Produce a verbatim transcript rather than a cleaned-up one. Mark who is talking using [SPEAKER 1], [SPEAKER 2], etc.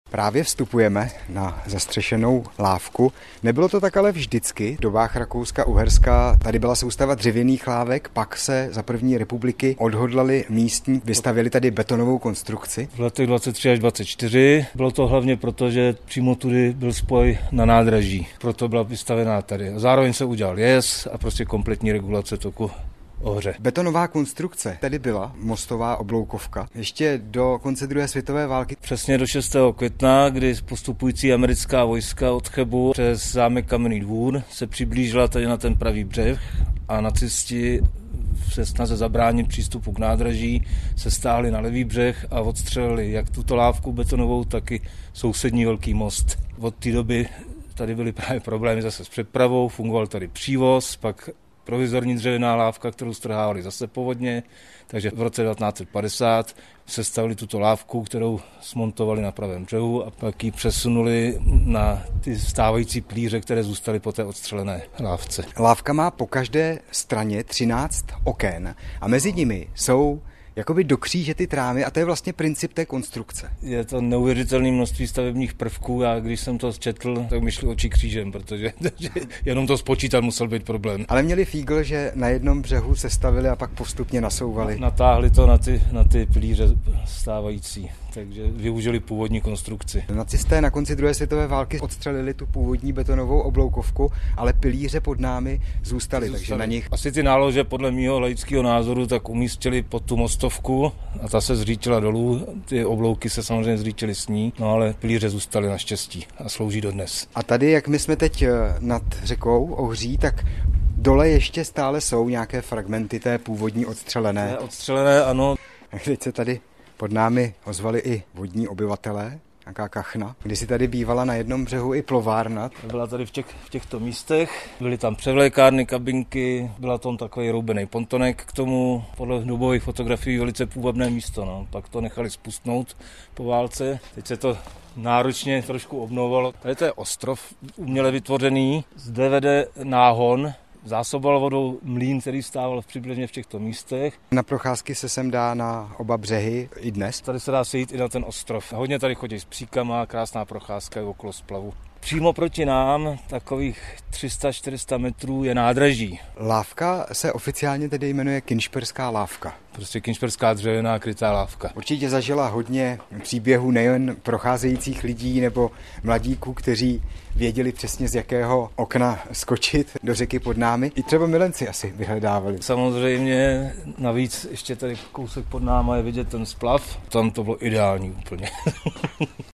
[SPEAKER 1] Právě vstupujeme na zastřešenou lávku. Nebylo to tak ale vždycky. V dobách Rakouska-Uherska tady byla soustava dřevěných lávek, pak se za první republiky odhodlali místní, vystavěli tady betonovou konstrukci.
[SPEAKER 2] V letech dvacet tři až dvacet čtyři bylo to hlavně proto, že přímo tudy byl spoj na nádraží. Proto byla vystavená tady. Zároveň se udělal jez a prostě kompletní regulace toku Ohře.
[SPEAKER 1] Betonová konstrukce tady byla, mostová obloukovka, ještě do konce druhé světové války.
[SPEAKER 2] Přesně do šestého května, kdy postupující americká vojska od Chebu přes zámek Kamenný Dvůr se přiblížila tady na ten pravý břeh a nacisti se snaze zabránit přístupu k nádraží se stáhli na levý břeh a odstřelili jak tuto lávku betonovou, tak i sousední velký most. Od té doby tady byly právě problémy zase s přepravou, fungoval tady přívoz, pak provizorní dřevěná lávka, kterou strhávali zase povodně, takže v roce devatenáct set padesát sestavili tuto lávku, kterou smontovali na pravém břehu a pak ji přesunuli na ty stávající plíře, které zůstaly po té odstřelené lávce.
[SPEAKER 1] Lávka má po každé straně třináct oken a mezi nimi jsou jakoby do kříže ty trámy a to je vlastně princip té konstrukce.
[SPEAKER 2] Je to neuvěřitelné množství stavebních prvků a když jsem to četl, tak mi šly oči křížem, protože jenom to spočítat musel být problém.
[SPEAKER 1] Ale měli fígl, že na jednom břehu se stavili a pak postupně nasouvali.
[SPEAKER 2] Natáhli to na ty, na ty plíře stávající, takže využili původní konstrukci.
[SPEAKER 1] Nacisté na konci druhé světové války odstřelili tu původní betonovou obloukovku, ale pilíře pod námi zůstaly, zůstaly. Takže na nich...
[SPEAKER 2] Asi ty nálože podle mýho laického názoru tak umístili pod tu mostovku a ta se zřítila dolů, ty oblouky se samozřejmě zřítily s ní, no ale pilíře zůstaly naštěstí a slouží dodnes.
[SPEAKER 1] A tady, jak my jsme teď nad řekou Ohří, tak dole ještě stále jsou nějaké fragmenty té původní odstřelené.
[SPEAKER 2] Té odstřelené, ano.
[SPEAKER 1] A teď se tady pod námi ozvali i vodní obyvatelé, nějaká kachna. Kdysi tady bývala na jednom břehu i plovárna.
[SPEAKER 2] Byla tady v, těch, v těchto místech, byly tam převlékárny, kabinky, byla tam takový roubený pontonek k tomu, podle dobových fotografií velice půvabné místo. No. Pak to nechali spustnout po válce, teď se to náročně trošku obnovovalo. Tady to je ostrov uměle vytvořený, zde vede náhon, zásoboval vodou mlýn, který stával přibližně v těchto místech.
[SPEAKER 1] Na procházky se sem dá na oba břehy i dnes.
[SPEAKER 2] Tady se dá sejít i na ten ostrov. Hodně tady chodí s příkama, krásná procházka okolo splavu. Přímo proti nám, takových tři sta čtyři sta metrů, je nádraží.
[SPEAKER 1] Lávka se oficiálně tedy jmenuje Kynšperská lávka.
[SPEAKER 2] Prostě kynšperská dřevěná krytá lávka.
[SPEAKER 1] Určitě zažila hodně příběhů nejen procházejících lidí nebo mladíků, kteří věděli přesně z jakého okna skočit do řeky pod námi. I třeba milenci asi vyhledávali.
[SPEAKER 2] Samozřejmě navíc ještě tady kousek pod náma je vidět ten splav. Tam to bylo ideální úplně.